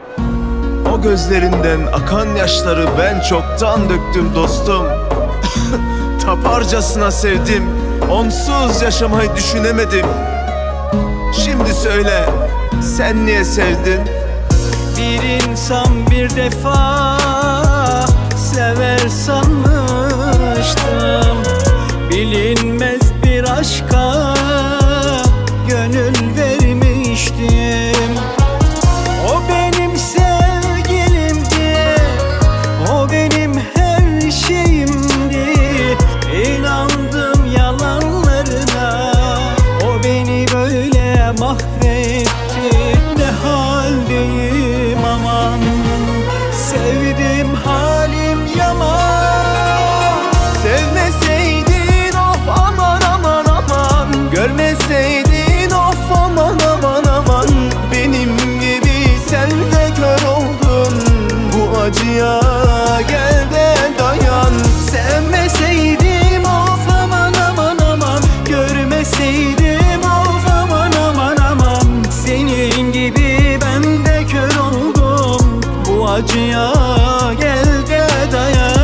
O gözlerinden akan yaşları ben çoktan döktüm dostum. Taparcasına sevdim, onsuz yaşamayı düşünemedim. Şimdi söyle, sen niye sevdin? Bir insan bir defa sever sanmıştım. Bilinmez bir aşka gönül vermiştim. O benim sevgilimdi, o benim her şeyimdi. İnandım yalanlarına, o beni böyle mahvetti. Ne haldeyim aman, sevdim halim yaman. Sevmeseydin of aman aman aman, görmeseydin of aman aman aman. Benim gibi sen de kör oldun, bu acıya gel de dayan. Sevmeseydim of aman aman aman, görmeseydim of aman aman aman. Senin gibi ben de kör oldum, bu acıya gel de dayan.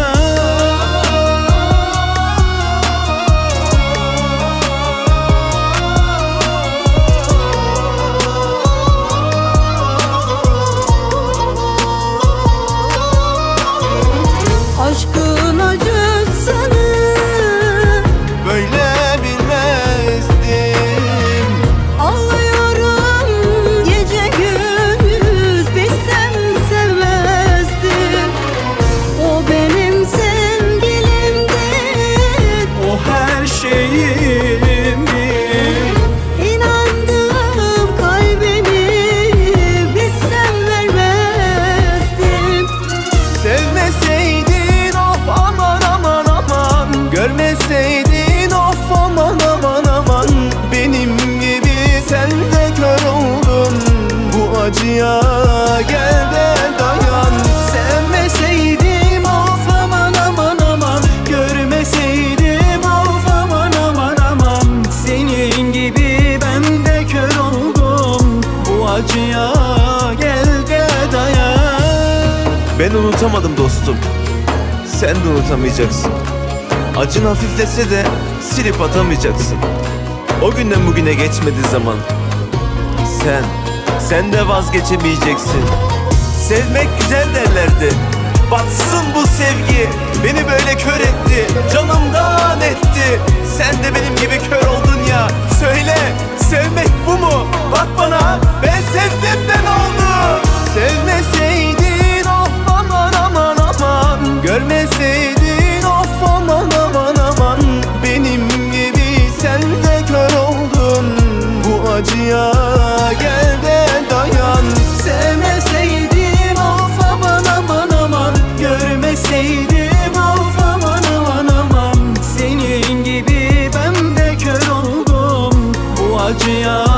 Aşkın acısını Böyle bilmezdim. ağlıyorum gece gündüz, bilsem sevmezdim. O benim sevgilimdi, O her şeyimdi. İnandım kalbimi, bilsem vermezdim. Sevmeseydin of aman aman aman, görmeseydin of aman aman aman. Benim gibi sen de kör oldun, bu acıya gel de dayan. Sevmeseydim of aman aman aman, görmeseydim of aman aman aman. Senin gibi ben de kör oldum, bu acıya gel de dayan. Ben unutamadım dostum, sen de unutamayacaksın. Acın hafiflese de silip atamayacaksın. O günden bugüne geçmedi zaman. Sen de vazgeçemeyeceksin. Sevmek güzel derlerdi. Batsın bu sevgi, beni böyle kör etti, canımdan etti. Sen de benim gibi kör oldun ya. Söyle, sevmek bu mu? Bak bana, ben sevdim de ne oldu? Sevmeseydin of aman aman aman, görmeseydin of aman aman aman. Benim gibi sen de kör oldun, bu acıya gel de dayan. Sevmeseydim of aman aman aman, görmeseydim of aman aman aman. Senin gibi ben de kör oldum, bu acıya